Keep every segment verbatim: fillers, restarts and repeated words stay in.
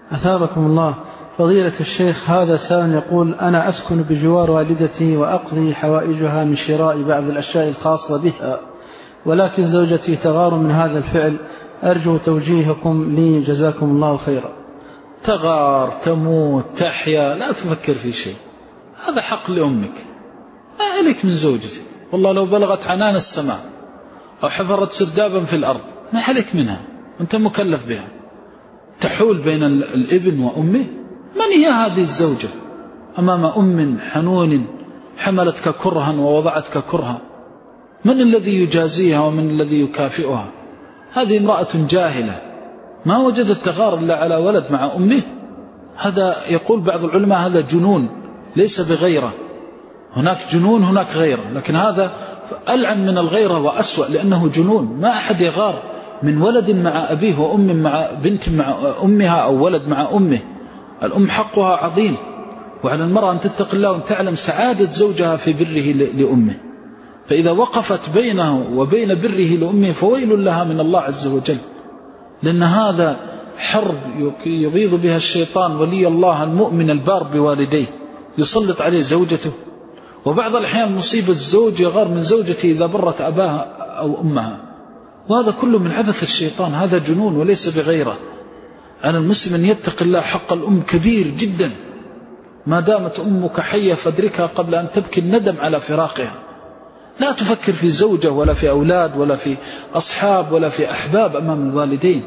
أثابكم الله. فضيلة الشيخ، هذا سائل يقول: أنا أسكن بجوار والدتي وأقضي حوائجها من شراء بعض الأشياء الخاصة بها، ولكن زوجتي تغار من هذا الفعل، أرجو توجيهكم لي جزاكم الله خيرا. تغار، تموت، تحيا، لا تفكر في شيء، هذا حق لأمك، ما عليك من زوجتك. والله لو بلغت عنان السماء أو حفرت سردابا في الأرض ما عليك منها، أنت مكلف بها. تحول بين الابن وأمه؟ من هي هذه الزوجة أمام أم حنون حملتك كرها ووضعتك كرها؟ من الذي يجازيها ومن الذي يكافئها؟ هذه امرأة جاهلة ما وجدت تغار إلا على ولد مع أمه. هذا يقول بعض العلماء هذا جنون ليس بغيرة. هناك جنون هناك غيرة، لكن هذا ألعن من الغيرة وأسوأ، لأنه جنون. ما أحد يغار من ولد مع أبيه وأم مع بنت مع أمها أو ولد مع أمه. الأم حقها عظيم، وعلى المرأة أن تتق الله وأن تعلم سعادة زوجها في بره لأمه. فإذا وقفت بينه وبين بره لأمه فويل لها من الله عز وجل، لأن هذا حرب يغيظ بها الشيطان ولي الله المؤمن البار بوالديه، يسلط عليه زوجته. وبعض الأحيان مصيبة الزوج يغار من زوجته إذا برت أباها أو أمها، وهذا كله من عبث الشيطان، هذا جنون وليس بغيره. أنا المسلم أن يتق الله، حق الأم كبير جدا، ما دامت أمك حية فادركها قبل أن تبكي الندم على فراقها. لا تفكر في زوجة ولا في أولاد ولا في أصحاب ولا في أحباب أمام الوالدين.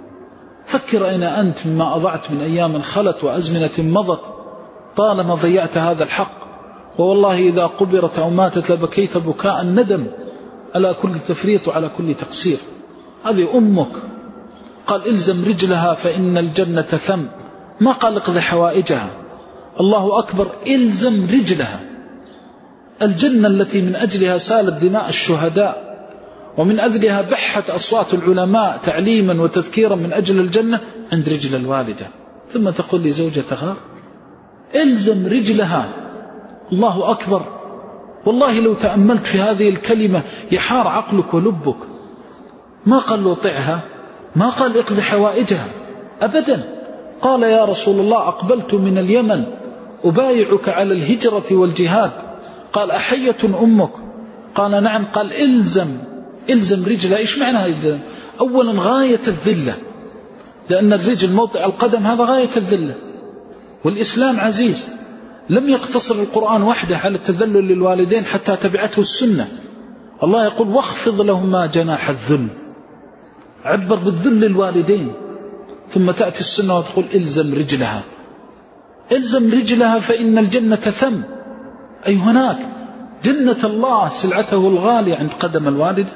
فكر أين أنت مما أضعت من أيام خلت وأزمنة مضت، طالما ضيعت هذا الحق. ووالله إذا قبرت أو ماتت لبكيت بكاء الندم على كل تفريط وعلى كل تقصير. هذه أمك، قال إلزم رجلها فإن الجنة ثم، ما قال اقضي حوائجها. الله أكبر، إلزم رجلها. الجنة التي من أجلها سالت دماء الشهداء ومن أجلها بحت أصوات العلماء تعليما وتذكيرا من أجل الجنة عند رجل الوالدة، ثم تقول لي زوجة تغار؟ إلزم رجلها. الله أكبر. والله لو تأملت في هذه الكلمة يحار عقلك ولبك. ما قال له طعها، ما قال اقضي حوائجها أبدا. قال يا رسول الله أقبلت من اليمن أبايعك على الهجرة والجهاد. قال أحية أمك؟ قال نعم. قال إلزم إلزم رجلها. إيش معنى إلزم؟ أولا غاية الذلة، لأن الرجل موطئ القدم هذا غاية الذلة. والإسلام عزيز، لم يقتصر القرآن وحده على التذلل للوالدين حتى تبعته السنة. الله يقول واخفض لهما جناح الذل، عبر بالذل للوالدين، ثم تأتي السنة وتقول إلزم رجلها. إلزم رجلها فإن الجنة ثم، أي هناك جنة الله سلعته الغالية عند قدم الوالد.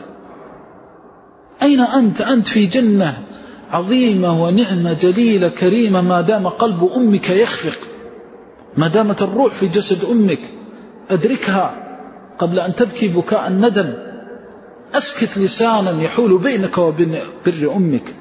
أين أنت؟ أنت في جنة عظيمة ونعمة جليلة كريمة ما دام قلب أمك يخفق، ما دامت الروح في جسد أمك. أدركها قبل أن تبكي بكاء الندم. أسكت لسانا يحول بينك وبين بر أمك،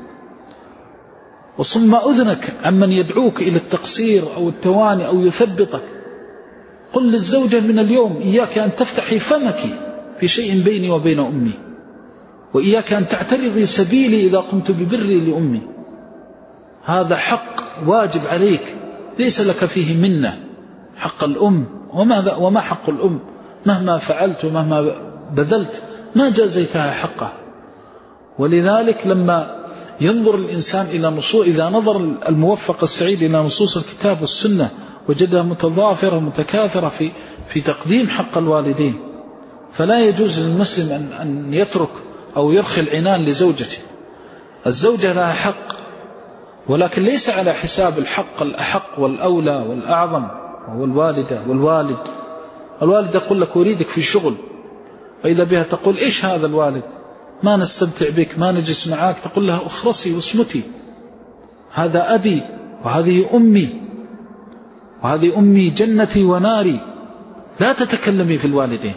وصم أذنك عمن يدعوك إلى التقصير أو التواني أو يثبطك. قل للزوجة من اليوم إياك أن تفتحي فمك في شيء بيني وبين أمي، وإياك أن تعترضي سبيلي إذا قمت ببري لأمي. هذا حق واجب عليك ليس لك فيه منة. حق الأم، وما, وما حق الأم؟ مهما فعلت ومهما بذلت ما جازيتها حقها. ولذلك لما ينظر الإنسان إلى نصوص، إذا نظر الموفق السعيد إلى نصوص الكتاب والسنة وجدها متضافرة متكاثرة في في تقديم حق الوالدين، فلا يجوز للمسلم أن أن يترك أو يرخي العنان لزوجته. الزوجة لها حق، ولكن ليس على حساب الحق الأحق والأولى والأعظم، وهو الوالدة والوالد. الوالد يقول لك أريدك في شغل، فإذا بها تقول إيش هذا الوالد؟ ما نستمتع بك، ما نجلس معاك. تقول لها أخرسي واسمتي، هذا أبي وهذه أمي، وهذه أمي جنتي وناري. لا تتكلمي في الوالدين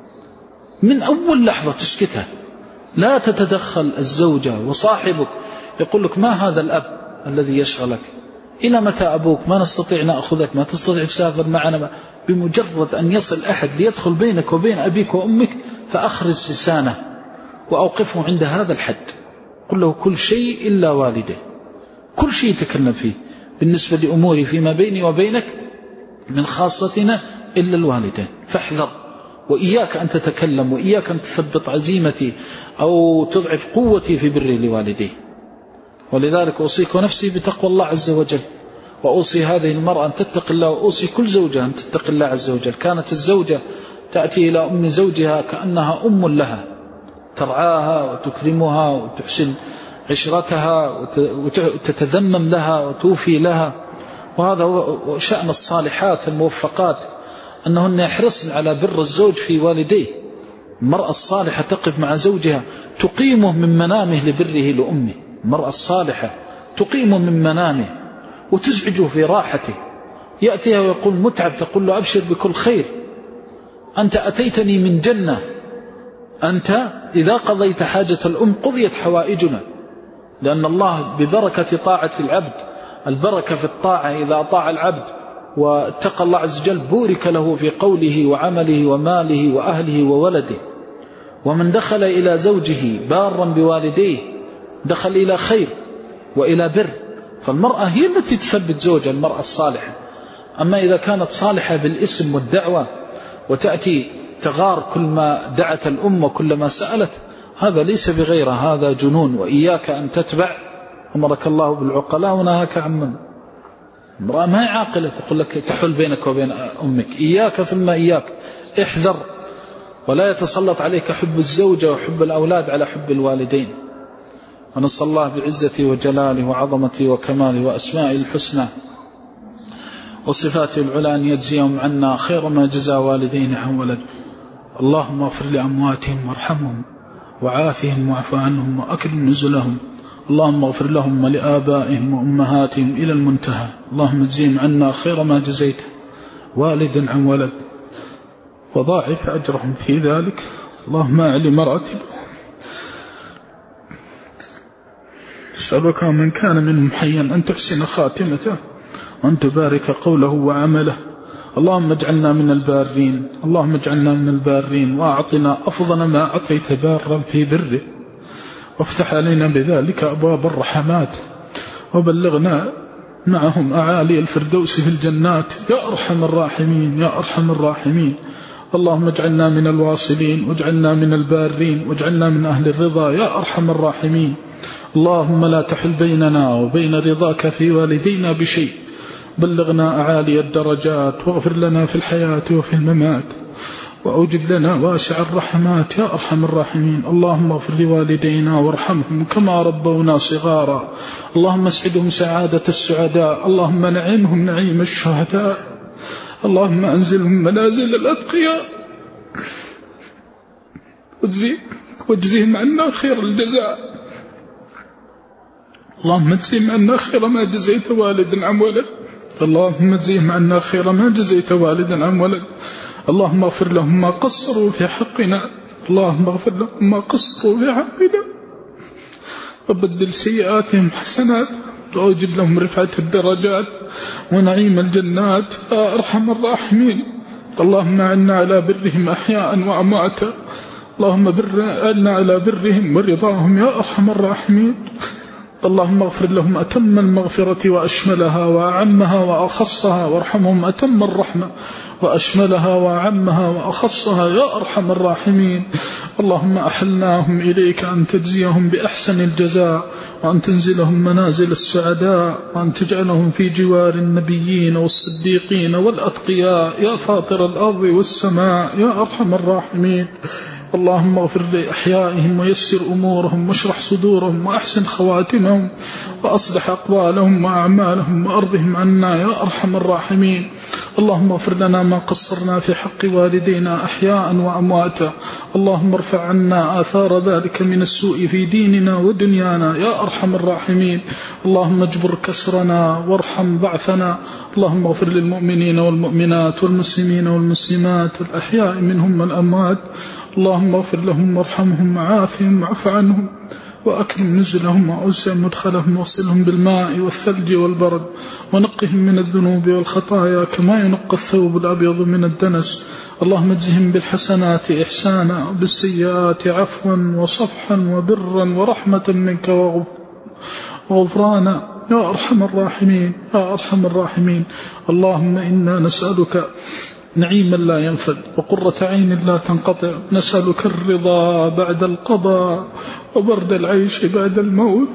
من أول لحظة، تسكتها. لا تتدخل الزوجة. وصاحبك يقول لك ما هذا الأب الذي يشغلك؟ إلى متى أبوك؟ ما نستطيع نأخذك، ما تستطيع تسافر معنا. بمجرد أن يصل أحد ليدخل بينك وبين أبيك وأمك فأخرج لسانه وأوقفه عند هذا الحد. قل له كل شيء إلا والده، كل شيء يتكلم فيه بالنسبة لأموري فيما بيني وبينك من خاصتنا إلا الوالدين، فاحذر، وإياك أن تتكلم، وإياك أن تثبط عزيمتي أو تضعف قوتي في بري لوالديه. ولذلك أوصيك ونفسي بتقوى الله عز وجل، وأوصي هذه المرأة أن تتق الله، وأوصي كل زوجة أن تتق الله عز وجل. كانت الزوجة تأتي إلى أم زوجها كأنها أم لها، ترعاها وتكرمها وتحسن عشرتها وتتذمم لها وتوفي لها. وهذا هو شأن الصالحات الموفقات، أنهن يحرصن على بر الزوج في والديه. المرأة الصالحة تقف مع زوجها تقيمه من منامه لبره لأمه. المرأة الصالحة تقيمه من منامه وتزعجه في راحته، يأتيها ويقول متعب، تقول له أبشر بكل خير، أنت أتيتني من جنة، أنت إذا قضيت حاجة الأم قضيت حوائجنا. لأن الله ببركة طاعة العبد، البركة في الطاعة، إذا طاع العبد واتقى الله عز وجل بورك له في قوله وعمله وماله وأهله وولده. ومن دخل إلى زوجه بارا بوالديه دخل إلى خير وإلى بر. فالمرأة هي التي تثبت زوجها، المرأة الصالحة. أما إذا كانت صالحة بالاسم والدعوة وتأتي تغار كل ما دعت الأم وكل ما سألت، هذا ليس بغيره، هذا جنون. وإياك أن تتبع أمرك الله بالعقلاء ونهاك عن من. امرأة ما هي عاقلة تقول لك تحل بينك وبين أمك، إياك ثم إياك، احذر، ولا يتسلط عليك حب الزوجة وحب الأولاد على حب الوالدين. ونسأل الله بعزته وجلاله وعظمته وكماله وأسمائه الحسنى وصفاته العلى أن يجزيهم عنا خير ما جزى والدين عن ولد. اللهم اغفر لأمواتهم وارحمهم وعافهم واعف عنهم وأكرم نزلهم. اللهم اغفر لهم ولآبائهم وأمهاتهم إلى المنتهى. اللهم اجزيهم عنا خير ما جزيت والدا عن ولد وضاعف أجرهم في ذلك. اللهم أعلي مراتب. أسألك من كان منهم حيا أن تحسن خاتمته وأن تبارك قوله وعمله. اللهم اجعلنا من البارين، اللهم اجعلنا من البارين، وأعطنا أفضل ما أعطيت بارا في بره، وافتح علينا بذلك أبواب الرحمات، وبلغنا معهم أعالي الفردوس في الجنات يا أرحم الراحمين يا أرحم الراحمين. اللهم اجعلنا من الواصلين، واجعلنا من البارين، واجعلنا من أهل الرضا يا أرحم الراحمين. اللهم لا تحل بيننا وبين رضاك في والدينا بشيء، بلغنا أعالي الدرجات، واغفر لنا في الحياة وفي الممات، وأوجب لنا واسع الرحمات يا أرحم الراحمين. اللهم اغفر لوالدينا وارحمهم كما ربونا صغارا. اللهم اسعدهم سعادة السعداء، اللهم نعمهم نعيم الشهداء، اللهم أنزلهم منازل الأتقياء، واجزهم عنا خير الجزاء. اللهم اجزهم عنا خير ما جزيت والدا عن ولد، اللهم اجزهم عنا خير ما جزيت والدا عن ولد. اللهم اغفر لهم ما قصروا في حقنا، اللهم اغفر لهم ما قصروا في حقنا، وبدل سيئاتهم حسنات، وأوجد لهم رفعة الدرجات ونعيم الجنات يا أرحم الراحمين. اللهم أعنا على برهم أحياء وأمواتا، اللهم أعنا على برهم ورضاهم يا أرحم الراحمين. اللهم اغفر لهم أتم المغفرة وأشملها وأعمها وأخصها، وارحمهم أتم الرحمة وأشملها وأعمها وأخصها يا أرحم الراحمين. اللهم أحلناهم إليك أن تجزيهم بأحسن الجزاء، وأن تنزلهم منازل السعداء، وأن تجعلهم في جوار النبيين والصديقين والأتقياء يا فاطر الأرض والسماء يا أرحم الراحمين. اللهم اغفر لأحيائهم ويسر أمورهم واشرح صدورهم وأحسن خواتمهم وأصلح أقوالهم وأعمالهم وأرضهم عنا يا أرحم الراحمين. اللهم اغفر لنا ما قصرنا في حق والدينا أحياء وأمواتا، اللهم ارفع عنا آثار ذلك من السوء في ديننا ودنيانا يا أرحم الراحمين. اللهم اجبر كسرنا وارحم ضعفنا. اللهم اغفر للمؤمنين والمؤمنات والمسلمين والمسلمات الأحياء منهم والأموات. اللهم اغفر لهم وارحمهم وعافهم واعف عنهم وأكرم نزلهم وأوسع مدخلهم واغسلهم بالماء والثلج والبرد، ونقهم من الذنوب والخطايا كما ينقى الثوب الأبيض من الدنس. اللهم اجزهم بالحسنات إحسانا وبالسيئات عفوا وصفحا وبرا ورحمة منك وغفرانا. يا أرحم الراحمين يا أرحم الراحمين. اللهم إنا نسألك نعيما لا ينفد وقرة عين لا تنقطع، نسألك الرضا بعد القضاء وبرد العيش بعد الموت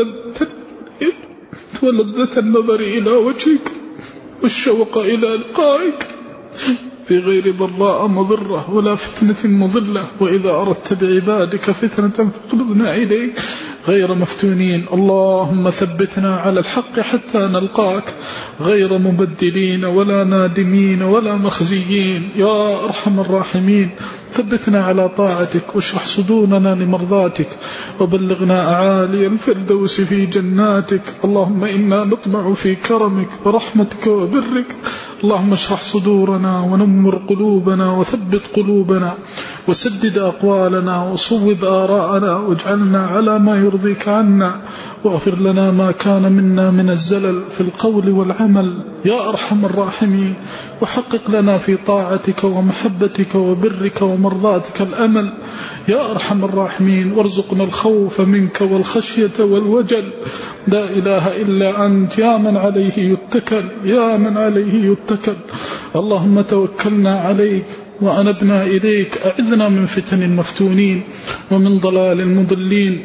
ولذة النظر إلى وجهك والشوق إلى لقائك في غير ضراء مضرة ولا فتنة مضلة، وإذا أردت بعبادك فتنة فاقلبنا إليك غير مفتونين. اللهم ثبتنا على الحق حتى نلقاك غير مبدلين ولا نادمين ولا مخزيين يا أرحم الراحمين. ثبتنا على طاعتك واشرح صدورنا لمرضاتك وبلغنا أعالي الفردوس في جناتك. اللهم إنا نطمع في كرمك ورحمتك وبرك. اللهم اشرح صدورنا ونمر قلوبنا وثبت قلوبنا وسدد أقوالنا وصوب آراءنا واجعلنا على ما يرضيك عنا، واغفر لنا ما كان منا من الزلل في القول والعمل يا أرحم الراحمين، وحقق لنا في طاعتك ومحبتك وبرك ومرضاتك الأمل يا أرحم الراحمين، وارزقنا الخوف منك والخشية والوجل. لا إله إلا أنت يا من عليه يتكل يا من عليه يتكل. اللهم توكلنا عليك وأنبنا إليك، أعذنا من فتن المفتونين ومن ضلال المضلين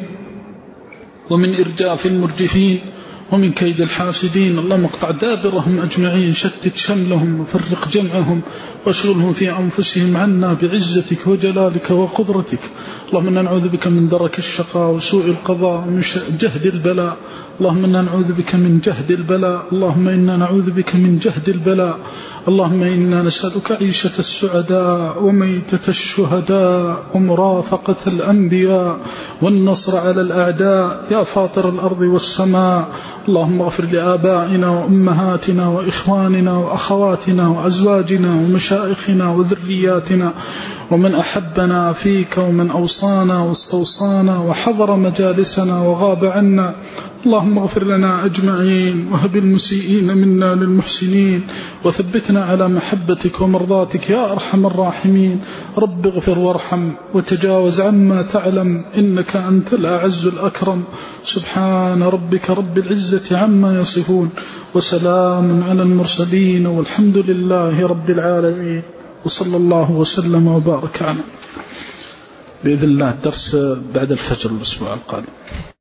ومن إرجاف المرجفين ومن كيد الحاسدين. اللهم اقطع دابرهم أجمعين، شتت شملهم وفرق جمعهم واشغلهم في أنفسهم عنا بعزتك وجلالك وقدرتك. اللهم إنا نعوذ بك من درك الشقاء وسوء القضاء ومن جهد البلاء. اللهم إنا نعوذ بك من جهد البلاء اللهم إنا نعوذ بك من جهد البلاء. اللهم إنا نسألك عيشة السعداء وميتة الشهداء ومرافقة الأنبياء والنصر على الأعداء يا فاطر الأرض والسماء. اللهم اغفر لآبائنا وأمهاتنا وإخواننا وأخواتنا وأزواجنا ومشائخنا وذرياتنا ومن أحبنا فيك ومن أوصانا واستوصانا وحضر مجالسنا وغاب عنا. اللهم اغفر لنا أجمعين وهب المسيئين منا للمحسنين، وثبتنا على محبتك ومرضاتك يا أرحم الراحمين. رب اغفر وارحم وتجاوز عما تعلم إنك أنت الأعز الأكرم. سبحان ربك رب العزة عما يصفون وسلام على المرسلين والحمد لله رب العالمين، وصلى الله وسلم وبارك على بإذن الله الدرس بعد الفجر الأسبوع القادم.